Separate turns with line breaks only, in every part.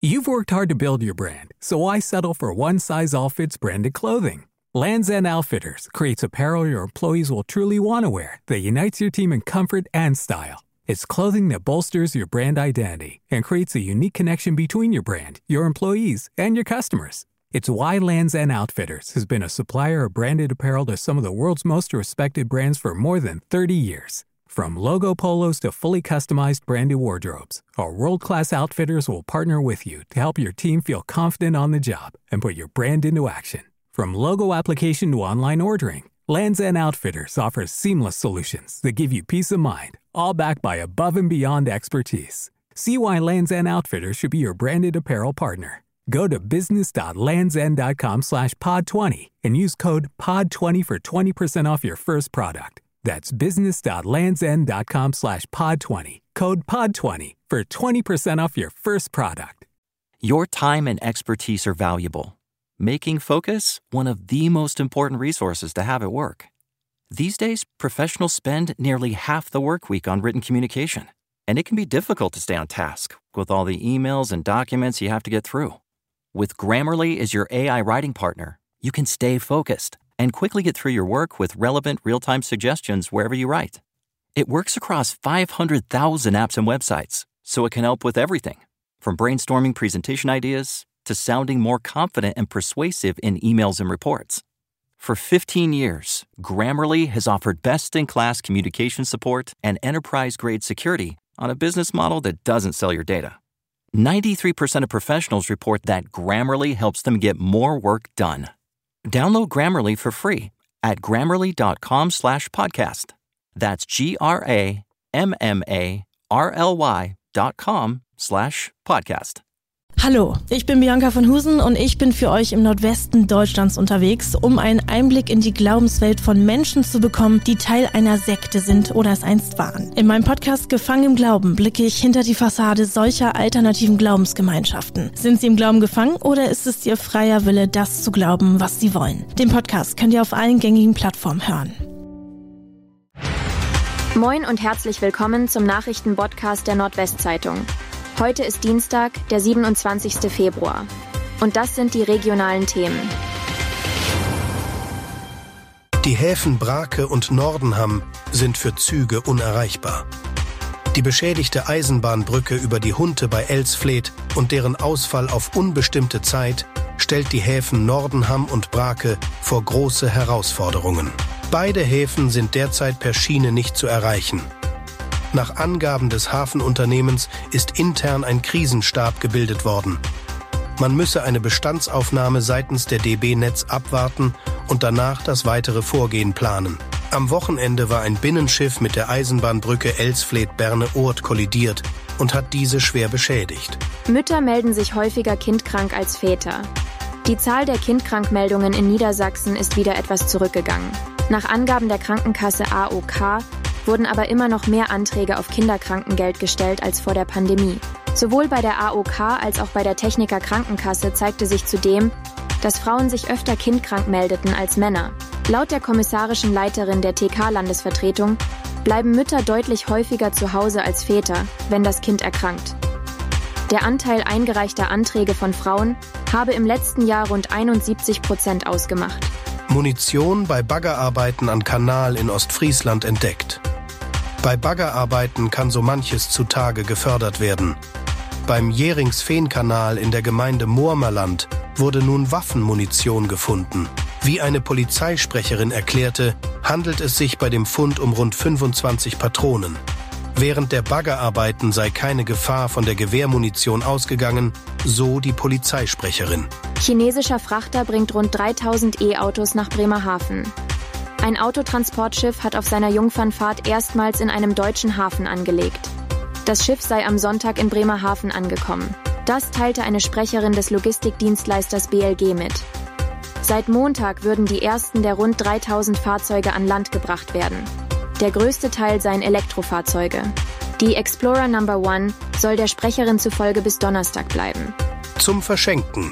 You've worked hard to build your brand, so why settle for one-size-all-fits branded clothing? Lands' End Outfitters creates apparel your employees will truly want to wear that unites your team in comfort and style. It's clothing that bolsters your brand identity and creates a unique connection between your brand, your employees, and your customers. It's why Lands' End Outfitters has been a supplier of branded apparel to some of the world's most respected brands for more than 30 years. From logo polos to fully customized branded wardrobes, our world-class outfitters will partner with you to help your team feel confident on the job and put your brand into action. From logo application to online ordering, Lands' End Outfitters offers seamless solutions that give you peace of mind, all backed by above-and-beyond expertise. See why Lands' End Outfitters should be your branded apparel partner. Go to business.landsend.com/pod20 and use code POD20 for 20% off your first product. That's business.landsend.com/pod20. Code POD20 for 20% off your first product.
Your time and expertise are valuable, making Focus one of the most important resources to have at work. These days, professionals spend nearly half the work week on written communication, and it can be difficult to stay on task with all the emails and documents you have to get through. With Grammarly as your AI writing partner, you can stay focused and quickly get through your work with relevant real-time suggestions wherever you write. It works across 500,000 apps and websites, so it can help with everything, from brainstorming presentation ideas to sounding more confident and persuasive in emails and reports. For 15 years, Grammarly has offered best-in-class communication support and enterprise-grade security on a business model that doesn't sell your data. 93% of professionals report that Grammarly helps them get more work done. Download Grammarly for free at Grammarly.com/podcast. That's GRAMMARLY.com/podcast.
Hallo, ich bin Bianca von Husen und ich bin für euch im Nordwesten Deutschlands unterwegs, um einen Einblick in die Glaubenswelt von Menschen zu bekommen, die Teil einer Sekte sind oder es einst waren. In meinem Podcast Gefangen im Glauben blicke ich hinter die Fassade solcher alternativen Glaubensgemeinschaften. Sind sie im Glauben gefangen oder ist es ihr freier Wille, das zu glauben, was sie wollen? Den Podcast könnt ihr auf allen gängigen Plattformen hören.
Moin und herzlich willkommen zum Nachrichtenpodcast der Nordwestzeitung. Heute ist Dienstag, der 27. Februar. Und das sind die regionalen Themen.
Die Häfen Brake und Nordenham sind für Züge unerreichbar. Die beschädigte Eisenbahnbrücke über die Hunte bei Elsfleth und deren Ausfall auf unbestimmte Zeit stellt die Häfen Nordenham und Brake vor große Herausforderungen. Beide Häfen sind derzeit per Schiene nicht zu erreichen. Nach Angaben des Hafenunternehmens ist intern ein Krisenstab gebildet worden. Man müsse eine Bestandsaufnahme seitens der DB Netz abwarten und danach das weitere Vorgehen planen. Am Wochenende war ein Binnenschiff mit der Eisenbahnbrücke Elsfleth-Berne-Oord kollidiert und hat diese schwer beschädigt.
Mütter melden sich häufiger kindkrank als Väter. Die Zahl der Kindkrankmeldungen in Niedersachsen ist wieder etwas zurückgegangen. Nach Angaben der Krankenkasse AOK wurden aber immer noch mehr Anträge auf Kinderkrankengeld gestellt als vor der Pandemie. Sowohl bei der AOK als auch bei der Techniker Krankenkasse zeigte sich zudem, dass Frauen sich öfter kindkrank meldeten als Männer. Laut der kommissarischen Leiterin der TK-Landesvertretung bleiben Mütter deutlich häufiger zu Hause als Väter, wenn das Kind erkrankt. Der Anteil eingereichter Anträge von Frauen habe im letzten Jahr rund 71% ausgemacht.
Munition bei Baggerarbeiten an Kanal in Ostfriesland entdeckt. Bei Baggerarbeiten kann so manches zutage gefördert werden. Beim Jähringsfehn-Kanal in der Gemeinde Moormerland wurde nun Waffenmunition gefunden. Wie eine Polizeisprecherin erklärte, handelt es sich bei dem Fund um rund 25 Patronen. Während der Baggerarbeiten sei keine Gefahr von der Gewehrmunition ausgegangen, so die Polizeisprecherin.
Chinesischer Frachter bringt rund 3000 E-Autos nach Bremerhaven. Ein Autotransportschiff hat auf seiner Jungfernfahrt erstmals in einem deutschen Hafen angelegt. Das Schiff sei am Sonntag in Bremerhaven angekommen. Das teilte eine Sprecherin des Logistikdienstleisters BLG mit. Seit Montag würden die ersten der rund 3000 Fahrzeuge an Land gebracht werden. Der größte Teil seien Elektrofahrzeuge. Die Explorer No. 1 soll der Sprecherin zufolge bis Donnerstag bleiben.
Zum Verschenken.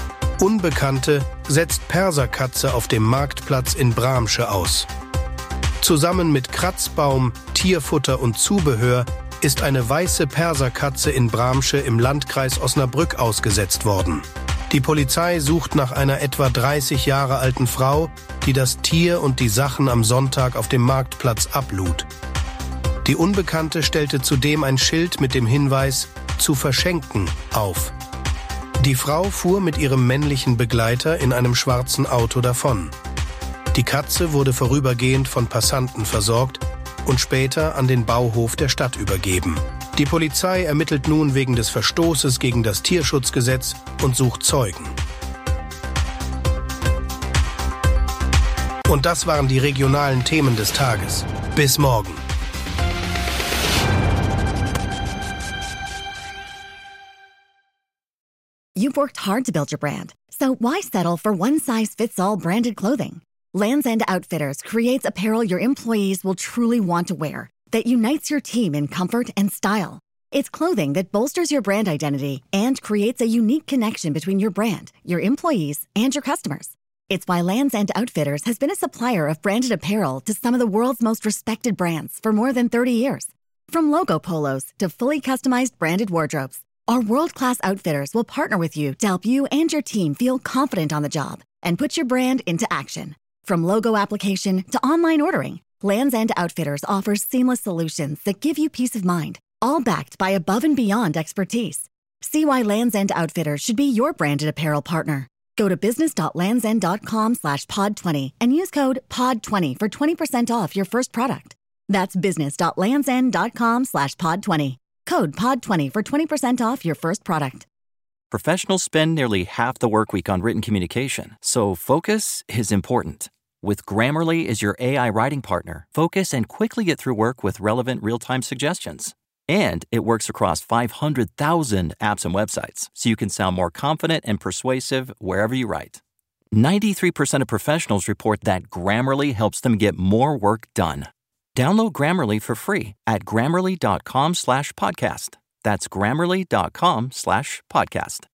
Unbekannte setzt Perserkatze auf dem Marktplatz in Bramsche aus. Zusammen mit Kratzbaum, Tierfutter und Zubehör ist eine weiße Perserkatze in Bramsche im Landkreis Osnabrück ausgesetzt worden. Die Polizei sucht nach einer etwa 30 Jahre alten Frau, die das Tier und die Sachen am Sonntag auf dem Marktplatz ablud. Die Unbekannte stellte zudem ein Schild mit dem Hinweis »Zu verschenken« auf. Die Frau fuhr mit ihrem männlichen Begleiter in einem schwarzen Auto davon. Die Katze wurde vorübergehend von Passanten versorgt und später an den Bauhof der Stadt übergeben. Die Polizei ermittelt nun wegen des Verstoßes gegen das Tierschutzgesetz und sucht Zeugen. Und das waren die regionalen Themen des Tages. Bis morgen.
You've worked hard to build your brand, so why settle for one-size-fits-all branded clothing? Lands' End Outfitters creates apparel your employees will truly want to wear, that unites your team in comfort and style. It's clothing that bolsters your brand identity and creates a unique connection between your brand, your employees, and your customers. It's why Lands' End Outfitters has been a supplier of branded apparel to some of the world's most respected brands for more than 30 years. From logo polos to fully customized branded wardrobes, our world-class outfitters will partner with you to help you and your team feel confident on the job and put your brand into action. From logo application to online ordering, Lands' End Outfitters offers seamless solutions that give you peace of mind, all backed by above and beyond expertise. See why Lands' End Outfitters should be your branded apparel partner. Go to business.landsend.com/pod20 and use code POD20 for 20% off your first product. That's business.landsend.com/pod20. Code POD20 for 20% off your first product.
Professionals spend nearly half the workweek on written communication, so focus is important. With Grammarly as your AI writing partner, focus and quickly get through work with relevant real-time suggestions. And it works across 500,000 apps and websites, so you can sound more confident and persuasive wherever you write. 93% of professionals report that Grammarly helps them get more work done. Download Grammarly for free at Grammarly.com/podcast. That's Grammarly.com/podcast.